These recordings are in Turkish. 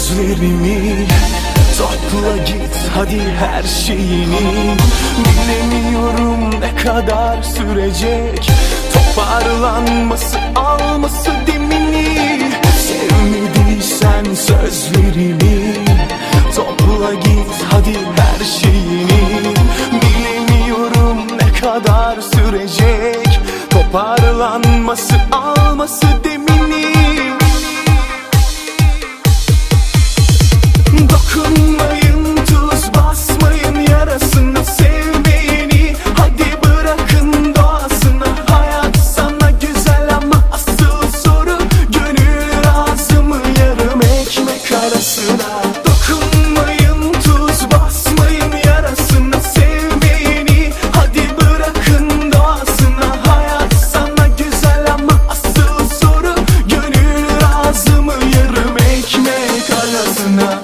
sözlerimi, topla git hadi her şeyini. Bilemiyorum ne kadar sürecek toparlanması, alması demini. Sevmediysen sözlerimi, topla git hadi her şeyini. Bilemiyorum ne kadar sürecek toparlanması, alması demini. Dokunmayın, tuz basmayın yarasına, sevmeyeni hadi bırakın doğasına. Hayat sana güzel ama asıl soru gönül razı mı yarım ekmek arasına. Dokunmayın, tuz basmayın yarasına, sevmeyeni hadi bırakın doğasına. Hayat sana güzel ama asıl soru gönül razı mı yarım ekmek arasına.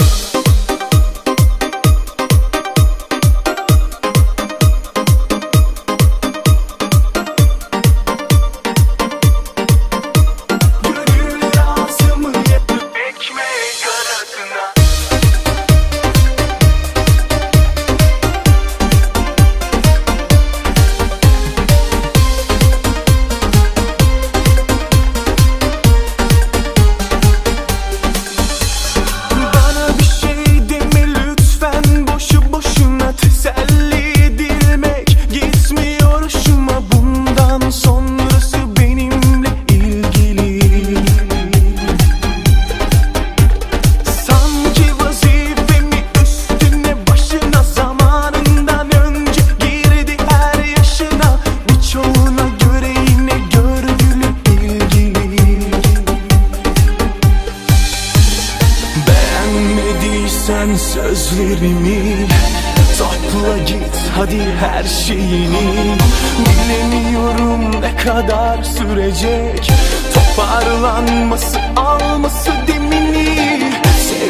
Sen sözlerimi, topla git hadi her şeyini. Bilemiyorum ne kadar sürecek toparlanması, alması demini.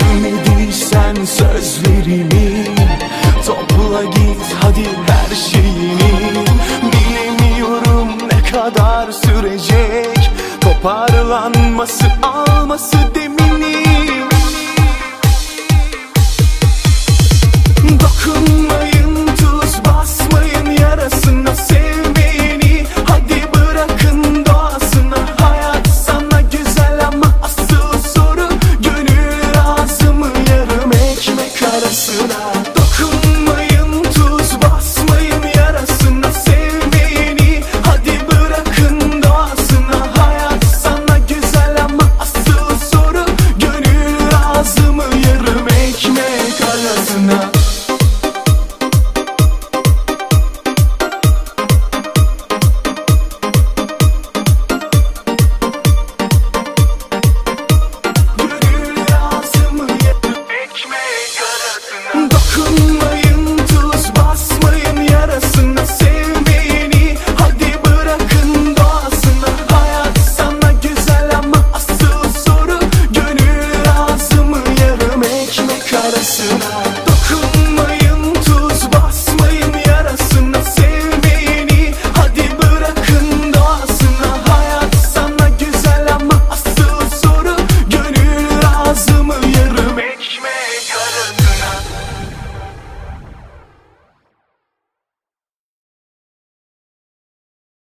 Sevmediysen sözlerimi, topla git hadi her şeyini.